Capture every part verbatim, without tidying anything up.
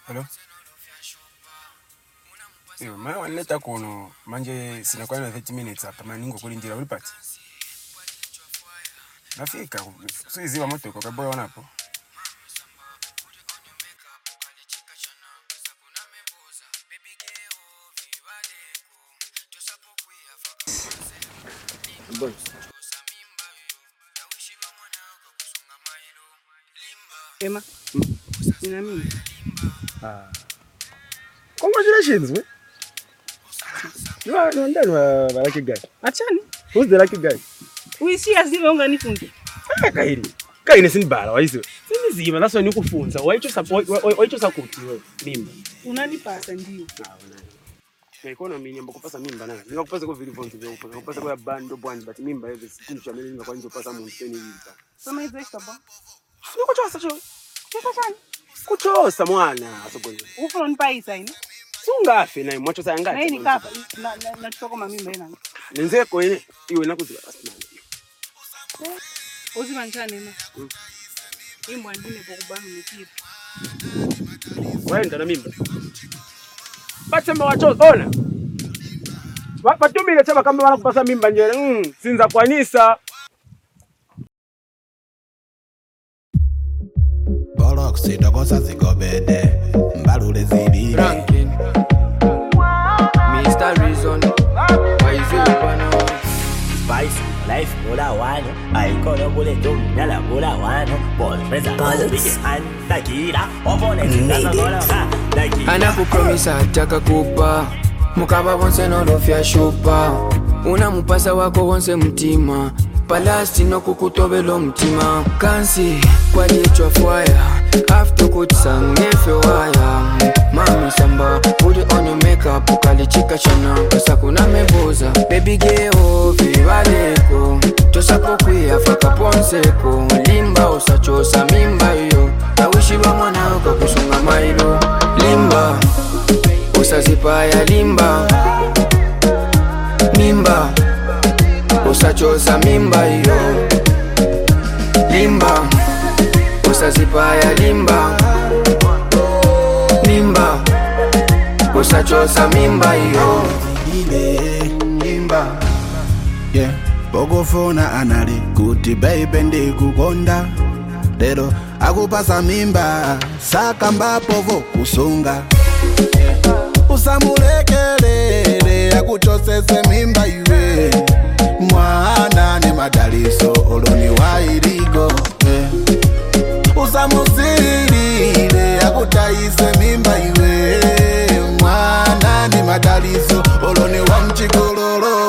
Hello? Yo, mara wanileta kono manje sinakuwa na thirty minutes hapa maningo kulindira ulipati. Nafika siziba moto kwa boy wanapo. Boy. Emma. Ina mimi. Ah. Congratulations, man. You are no ndani wa lucky guy. Achani. Who's the lucky guy? Uisi azime unganifunza. Ah, kaini. Kaini sinibala waizo. Sinizima naso nikufunza. Waicho support waicho support wewe. Mimba. Unanipasa ndio. Ah, wana. Na economy nyamba kupasa mimba nanga. Nikakupasa kwa vilivyo ndio upo. Nikakupasa kwa bando bwanji but mimba hivi sikuncha mimi ninga kwa nje upasa mu teni hivi. Sema hizo extra ba. Sio kuchosa cho. Kuchosa. Kuchosa mwana asogoni. Ufuna nipaisa ina. Sungafe naye mwacho sayangati. Na hii ni kapa na na choko mamimba ina. Nenzeko ine iwe nakuziba asimani. Uzima njani ina. Imbo ndine bokubanga nikipi. Wenda na mimba. Batemba wacho ona. Watumile chaba kama wana kupasa mimba njere. Mm, sinza kwanisa. Borok sitakosa zigobede. Mbalule zili. Ranking mister Reason why is it bana Spice life bola wano aikono bule tum nala bola wano ball presa big and takira opponent kaza like anakupromisa ataka kupa mukaba bonse nolofya shupa unamupasa wako wonse mtima palasti no kukutobelo mtima kansi kwaliechwa fwaya after kutsangefe waya mami samba put it on your makeup ukalichika chana pesa kuna meboza baby geo vivaleko tosapo kuya faka ponseko limba usachosa mimba yo nawishi ba mwana kwa kusunga mailo limba usazipaya limba mimba usachosa mimba yo limba usazipaya limba mimba usachosa mimba yo Ile limba. Yeah. Bogofona anali kuti baby ndikukonda. Lero akupasa mimba saka mbapovo kusunga. Usamulekelele akuchosese mimba iwe. Mwana ne madaliso oloni wairigo. Yeah. Usamusilile akutaise mimba iwe. Mwana ne madaliso oloni wamchikololo.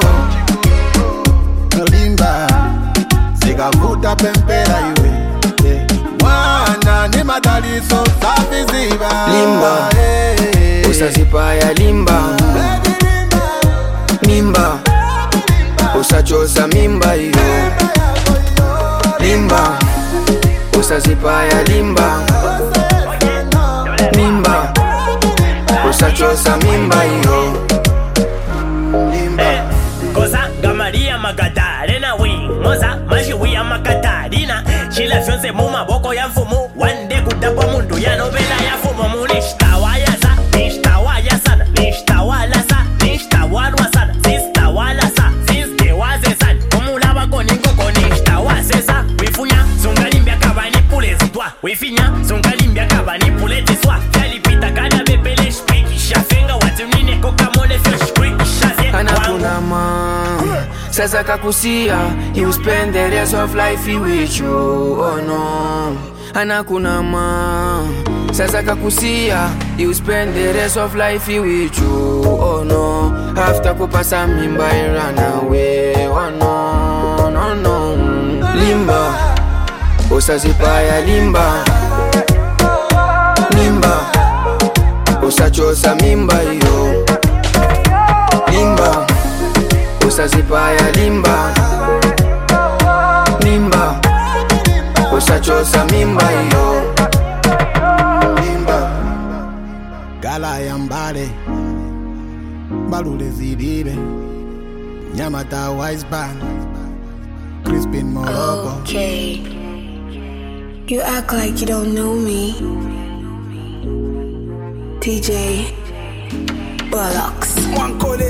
Limba sikavuta pempera iwe. Mwana ne madaliso safiziba. Limba usazipaya limba mimba usachosa mimba yo limba usazipaya limba mimba usachosa mimba yo limba kosa gamaria magadare na wi moza mashi wi ya makatarina shila fyonse mu maboko ya mfumu wande kudapa mundu ya novela ya fumo munishtawa ya za nishtawa ya sana nishtawa la sa nishtawa lwa sana sistawa la sa sisge waze sana kumulaba koningo konishtawa sesa wifunya zungalimbia kabani pule zitwa wifinya zungalimbia kabani pule tiswa kalipita kada bepele shpiki shafenga watunine kokamole fyo shpiki shaze anakunama sasa kakusia you spend the rest of life with you oh no anakunama sasa kakusia you spend the rest of life with you oh no after kupasa mimba I run away oh no no no limba usazipaya limba mimba usachosa mimba yo limba usazipaya limba mimba usachosa mimba yo limba gala ya mbale balule zilibe Nyamata wise band Crispin Morocco. Okay, you act like you don't know me, D J Bullocks. One call